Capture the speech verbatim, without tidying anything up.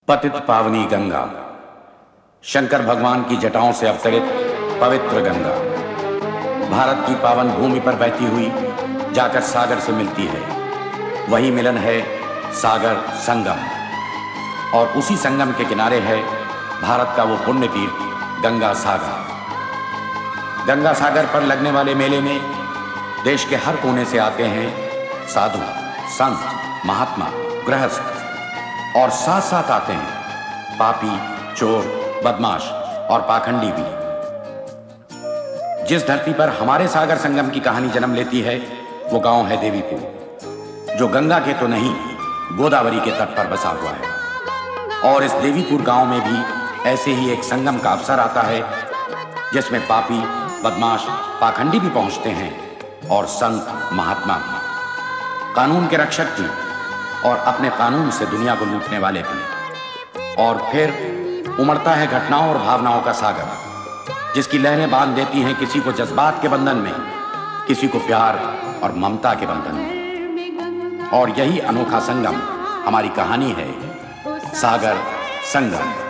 पतित पावनी गंगा, शंकर भगवान की जटाओं से अवतरित पवित्र गंगा भारत की पावन भूमि पर बहती हुई जाकर सागर से मिलती है। वही मिलन है सागर संगम, और उसी संगम के किनारे है भारत का वो पुण्य तीर्थ गंगा सागर। गंगा सागर पर लगने वाले मेले में देश के हर कोने से आते हैं साधु, संत, महात्मा, गृहस्थ, और साथ साथ आते हैं पापी, चोर, बदमाश और पाखंडी भी। जिस धरती पर हमारे सागर संगम की कहानी जन्म लेती है वो गांव है देवीपुर, जो गंगा के तो नहीं गोदावरी के तट पर बसा हुआ है। और इस देवीपुर गांव में भी ऐसे ही एक संगम का अवसर आता है जिसमें पापी, बदमाश, पाखंडी भी पहुंचते हैं और संत, महात्मा भी, कानून के रक्षक भी और अपने कानून से दुनिया को लूटने वाले भी। और फिर उमड़ता है घटनाओं और भावनाओं का सागर, जिसकी लहरें बांध देती हैं किसी को जज्बात के बंधन में, किसी को प्यार और ममता के बंधन में। और यही अनोखा संगम हमारी कहानी है, सागर संगम।